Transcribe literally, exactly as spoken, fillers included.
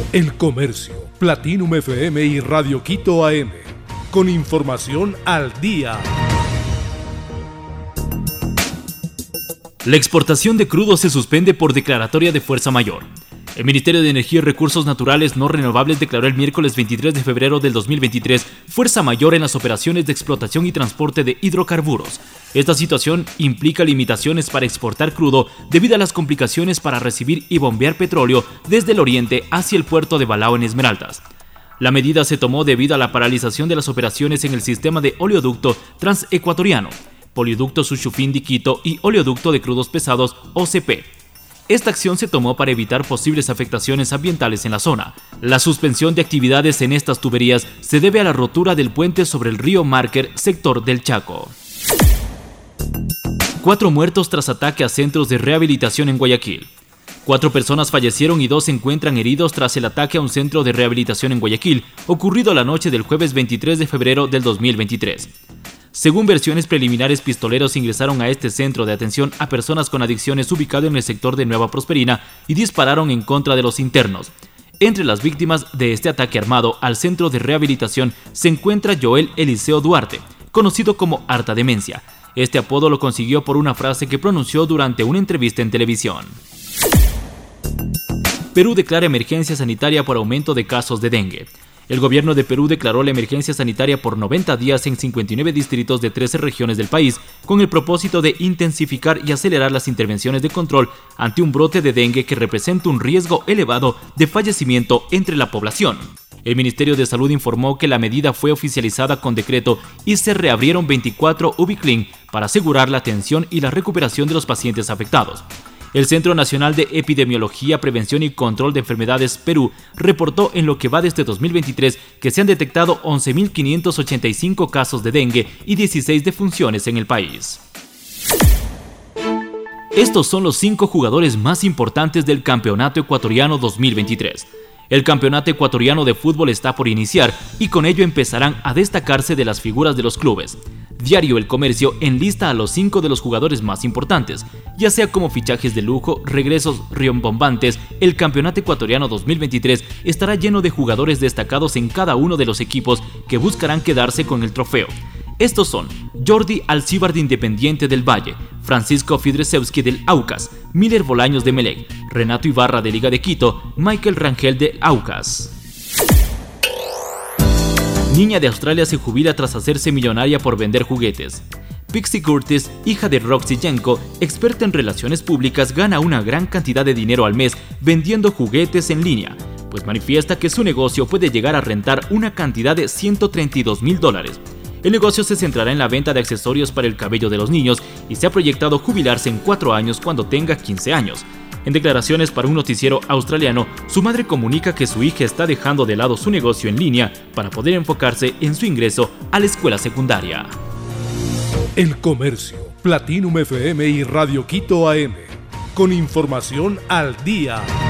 El Comercio, Platinum F M y Radio Quito A M. Con información al día. La exportación de crudo se suspende por declaratoria de fuerza mayor. El Ministerio de Energía y Recursos Naturales No Renovables declaró el miércoles veintitrés de febrero del dos mil veintitrés fuerza mayor en las operaciones de explotación y transporte de hidrocarburos. Esta situación implica limitaciones para exportar crudo debido a las complicaciones para recibir y bombear petróleo desde el oriente hacia el puerto de Balao en Esmeraldas. La medida se tomó debido a la paralización de las operaciones en el sistema de oleoducto transecuatoriano, Polioducto Suchufindi Quito y Oleoducto de Crudos Pesados O C P. Esta acción se tomó para evitar posibles afectaciones ambientales en la zona. La suspensión de actividades en estas tuberías se debe a la rotura del puente sobre el río Márquer, sector del Chaco. Cuatro muertos tras ataque a centros de rehabilitación en Guayaquil. Cuatro personas fallecieron y dos se encuentran heridos tras el ataque a un centro de rehabilitación en Guayaquil, ocurrido la noche del jueves veintitrés de febrero del dos mil veintitrés. Según versiones preliminares, pistoleros ingresaron a este centro de atención a personas con adicciones ubicado en el sector de Nueva Prosperina y dispararon en contra de los internos. Entre las víctimas de este ataque armado al centro de rehabilitación se encuentra Joel Eliseo Duarte, conocido como Harta Demencia. Este apodo lo consiguió por una frase que pronunció durante una entrevista en televisión. Perú declara emergencia sanitaria por aumento de casos de dengue. El gobierno de Perú declaró la emergencia sanitaria por noventa días en cincuenta y nueve distritos de trece regiones del país, con el propósito de intensificar y acelerar las intervenciones de control ante un brote de dengue que representa un riesgo elevado de fallecimiento entre la población. El Ministerio de Salud informó que la medida fue oficializada con decreto y se reabrieron veinticuatro Ubiclin para asegurar la atención y la recuperación de los pacientes afectados. El Centro Nacional de Epidemiología, Prevención y Control de Enfermedades Perú reportó en lo que va desde dos mil veintitrés que se han detectado once mil quinientos ochenta y cinco casos de dengue y dieciséis defunciones en el país. Estos son los cinco jugadores más importantes del Campeonato Ecuatoriano dos mil veintitrés. El Campeonato Ecuatoriano de Fútbol está por iniciar y con ello empezarán a destacarse de las figuras de los clubes. Diario El Comercio enlista a los cinco de los jugadores más importantes, ya sea como fichajes de lujo, regresos rimbombantes. El Campeonato Ecuatoriano dos mil veintitrés estará lleno de jugadores destacados en cada uno de los equipos que buscarán quedarse con el trofeo. Estos son Jordi Alcíbar de Independiente del Valle, Francisco Fidresewski del Aucas, Miller Bolaños de Melec, Renato Ibarra de Liga de Quito, Michael Rangel de Aucas. Niña de Australia se jubila tras hacerse millonaria por vender juguetes. Pixie Curtis, hija de Roxy Jenko, experta en relaciones públicas, gana una gran cantidad de dinero al mes vendiendo juguetes en línea, pues manifiesta que su negocio puede llegar a rentar una cantidad de ciento treinta y dos mil dólares. El negocio se centrará en la venta de accesorios para el cabello de los niños y se ha proyectado jubilarse en cuatro años cuando tenga quince años. En declaraciones para un noticiero australiano, su madre comunica que su hija está dejando de lado su negocio en línea para poder enfocarse en su ingreso a la escuela secundaria. El Comercio, Platinum F M y Radio Quito A M. Con información al día.